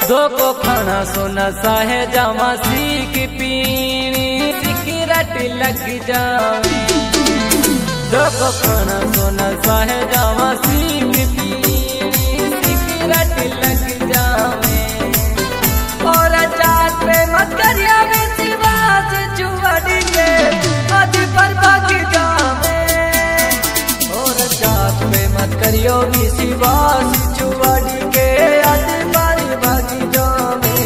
दो को खाना सोना साहे जामा सीख पीनी सिगरेट लग जावे। दो को खाना सोना साहे जामा सीख पीनी सिगरेट लग जावे। और जात पे मत करिया विश्वास जुआड़ी के आज पर भाग जावे। और जात पे मत करियो विश्वास जुआड़ी के आज पर भाग जावे।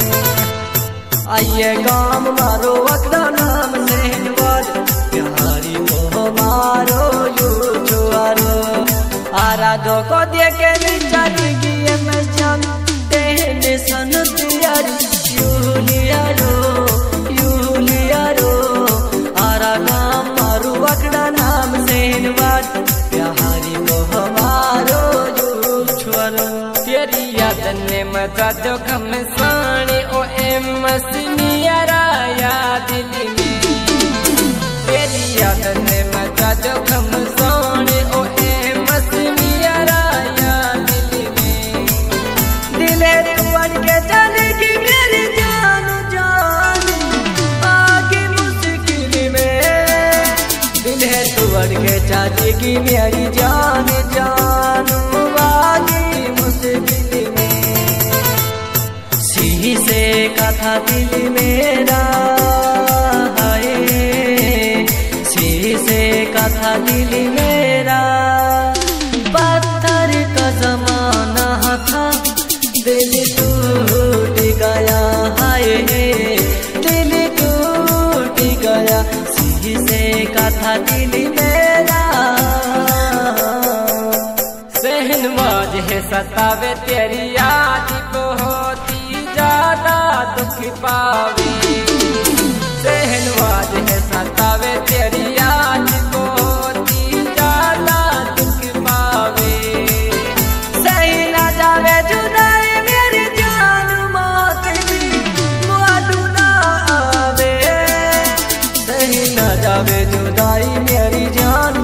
आइए गाम मारो अकड़ा नाम सेहनवाद प्यारी को मारो यू छुआरो। आरा दो को दे के निचारी की मैं जान तेने सन तियारी यूलियारो। आरा गाम मारो अकड़ा नाम सेहनवाद प्यारी को हमारो यू छुआरो। तेरी याद ने मचा जो कम साने ओ एम मसनियारा या दिल में। तेरी याद ने मचा जो कम साने ओ एम मसनियारा या दिल में। दिले तू अट के चलेगी मेरी जान जान आगे मुश्किल में। दिल है तू अट के चलेगी मेरी जान जान आगे मुश्किल में। से का था दिल मेरा हाय से का था दिल मेरा। पत्थर का जमाना था दिल टूट गया हाय दिल टूट गया। से का था दिल मेरा। सहनवाज है सतावे तेरी याद बहुत ज्यादा दुख पावे। सहनवाज है सतावे तेरी याद बहुत ज्यादा दुख पावे। सही ना जावे जुदाई मेरी जान मौत भी मुआदू ना आवे। सही ना जावे जुदाई मेरी जान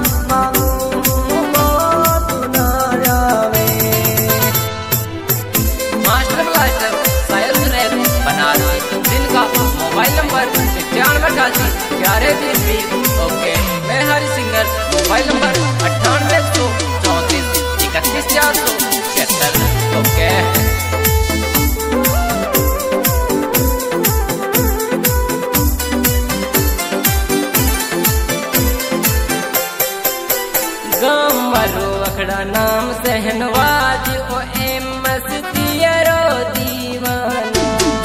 मोबाइल नंबर 9188 ओके। मैं Hari singer mobile number 9834 31476 okay. गाम वालो अखड़ा नाम सहनवाज ओ एम मस्तियारो दीवाना।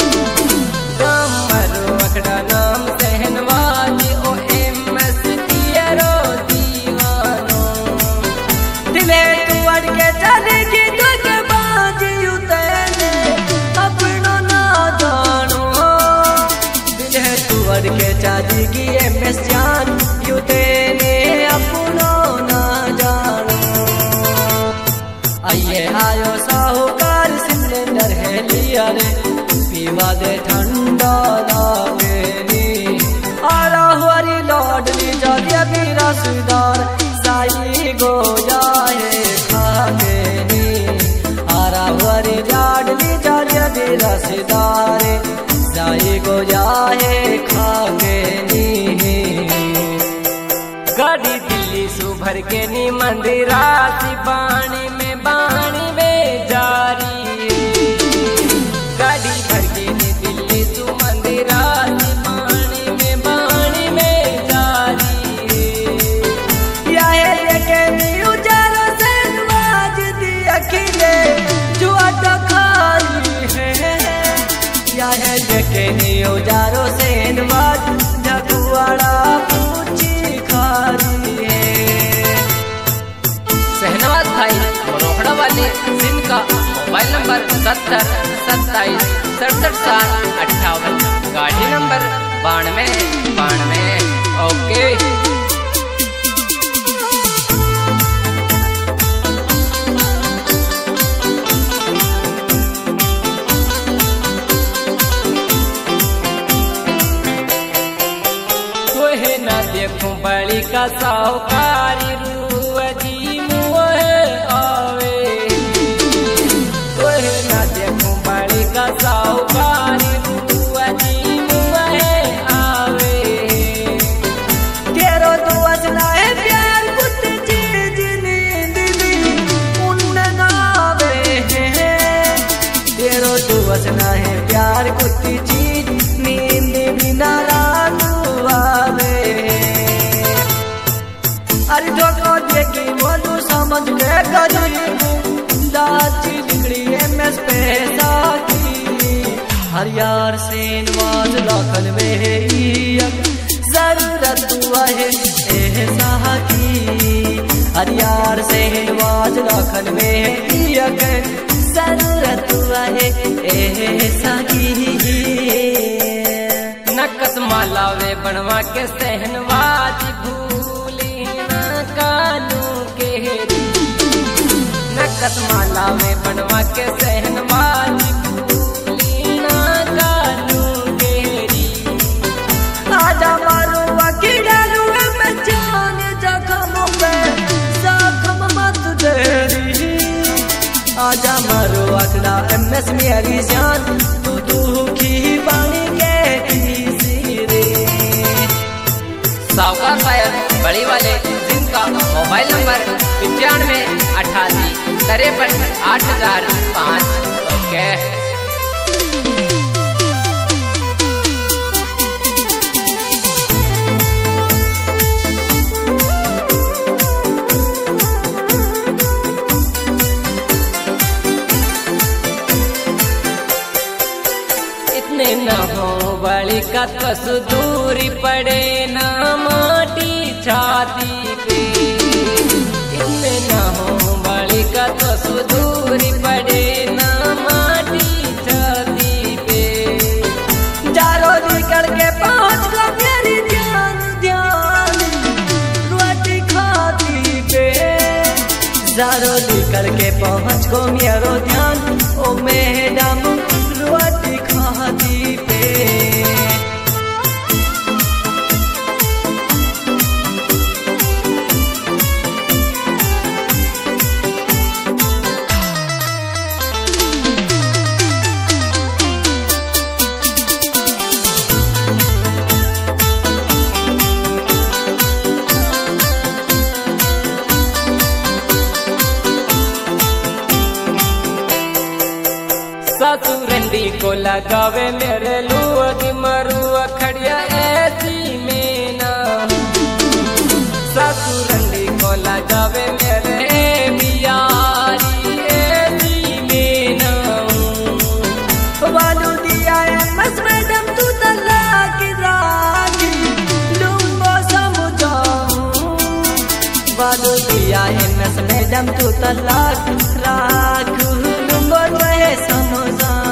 नाम सहनवाज ओ एम मस्तियारो दीवानो। दिले तू अट के चलेगी तुझ बाज युतने अपना ना जानो। दिले तू अट के चलेगी एम जान युतने अपना ना जानो। आइए आयो साहूकार सिलेंडर है लिया रे पीवा दे ठंडा लागेनी। आरा हुआरी लौटनी जादिया भी रसदार साई गो जाए खागेनी। आरा हुआरी लाडली जादिया भी रसदार साई गो जाए खागेनी। गाड़ी दिल्ली सुभर के नी मंदिरा सी बाणी में जारी। गाड़ी भर के नी दिल्ली तू मंदिरा सी बाणी में जारी। याहे लेके नी उजारो से नवाज दी अखिले जो अड्डा खाली है। याहे लेके नी उजारो से नवाज जगुआड़ा पूछी खाली है। सहनवाज भाई रोकड़ा वाले जिनका मोबाइल नंबर 70 27 67 58 गाड़ी नंबर 92 ओके। तोहे ना देखूं बड़ी का साहूकारी रूह जी मुँह आवे। तोहे ना देखूं बड़ी का यार से नवाज लाखन में जरूरत हुआ है ऐसा की। हर यार से नवाज लाखन में जरूरत हुआ है ऐसा की। नकस माला वे बनवा के सहनवाज भूली न कानू के नकस माला में बनवा के सहनवाज भूली न कानू केरी। आजा मारू वकीडालू में जान जख्म पे जख्म मत देरी। आजा मारू अकड़ा MS मेरी जान तू दुखी बनी के सीरे। सावका शायर बड़ी वाले जिनका मोबाइल नंबर 9588 53 8005। ओके इतने न हो बड़ी का तो दूरी पड़े ना माटी छाती पे। इतने न हो बड़ी का तो दूरी पड़े ना माटी छाती पे। जारो निकल के पहुंच गो मेरी ध्यान ध्यान रोटी खाती पे। जारो निकल के पहुंच गो मेरो ध्यान ओ मैडम रोटी खाती पे। ससुरंडी को लगावे मेरे लुआ की मरुआ खड़िया ऐसी में ना। ससुरंडी को लगावे मेरे बियारी ऐसी में ना। बालू दिया MS मैडम तू तलाक रागी लूंगो समझाऊं। बालू दिया MS मैडम तू तलाक राग लूंगो रहे समझाऊं।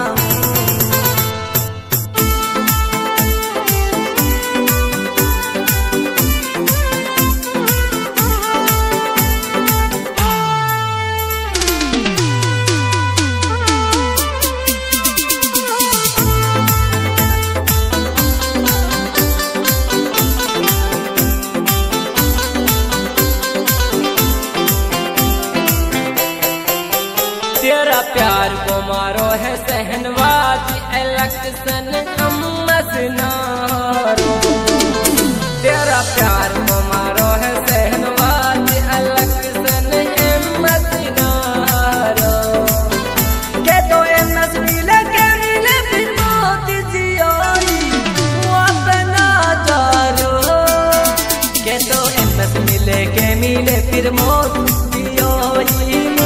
तेरा प्यार को मारो है सहनवाज इलेक्शन अम्मस नारो। तेरा प्यार को मारो है सहनवाज इलेक्शन अम्मस नारो। के तो MS मिले के मिले फिर मौत जियोई वो अपना जारो। के तो MS मिले के मिले फिर मौत जियोई